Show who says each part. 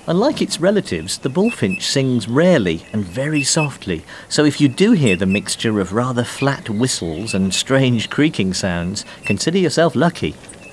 Speaker 1: Unlike its relatives, the bullfinch sings rarely and very softly, so if you do hear the mixture of rather flat whistles and strange creaking sounds, consider yourself lucky.